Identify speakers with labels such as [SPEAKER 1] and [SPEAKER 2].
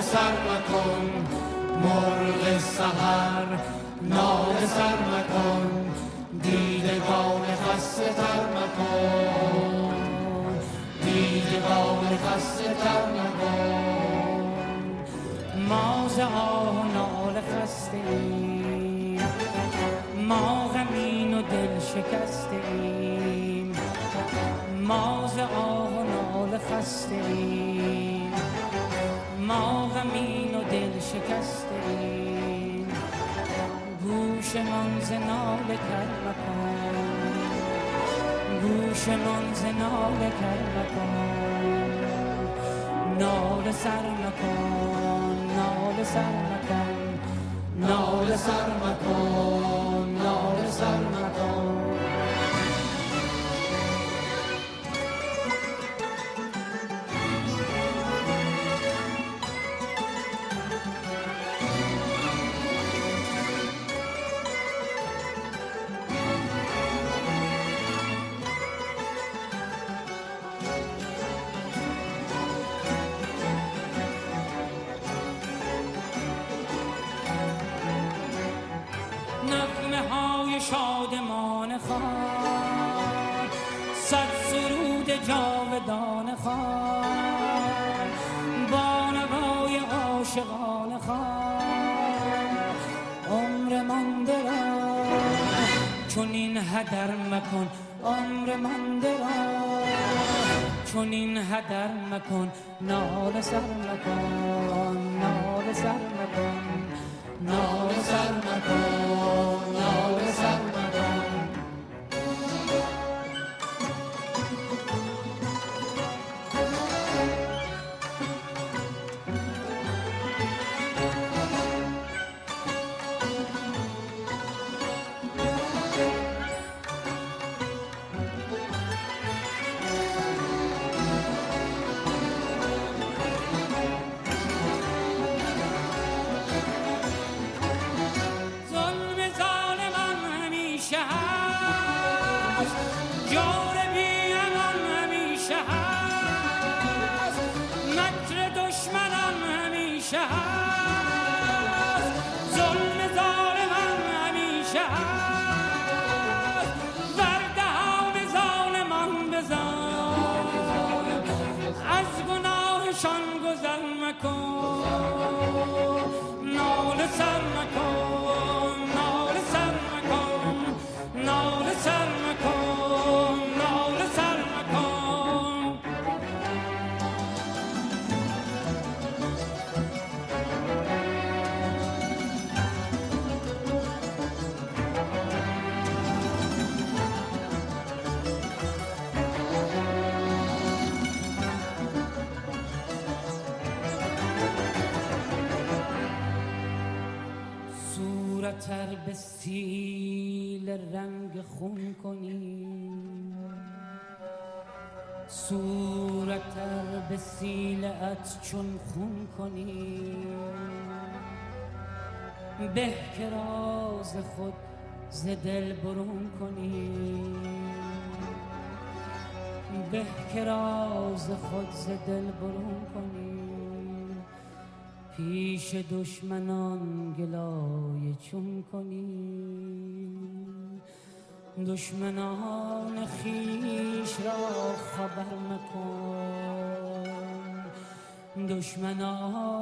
[SPEAKER 1] سر مکن، مرغ سحر ناله سر مکن، دیدگان خسته تر مکن، دیدگان خسته تر مکن.
[SPEAKER 2] ما ز آه و ناله خسته ایم، ما غمین و دل شکسته ایم، ما ز آه و ناله خسته ایم، ما غمین و دل شکسته ایم. گوشمان ز ناله کر مکن، گوشمان ز ناله کر مکن، ناله سر مکن، ناله سر مکن، ناله سر مکن، ناله سر مکن. شادمان خوان صد سرود جاودان خوان، بانوای عاشقان خوان. عمر مانده را چنین هدر مکن، عمر مانده را چنین هدر مکن، ناله سر مکن، ناله سر مکن، ناله سر مکن، ناله سر مکن. صورتر به سیل رنگ خون کنی، صورتر به سیلت چون خون کنی، به که راز خود ز دل برون کنی، به که راز خود ز دل برون کنی. پیش دشمنان گلای چون کنی، دشمنان خویش را خبر مکن، دشمنان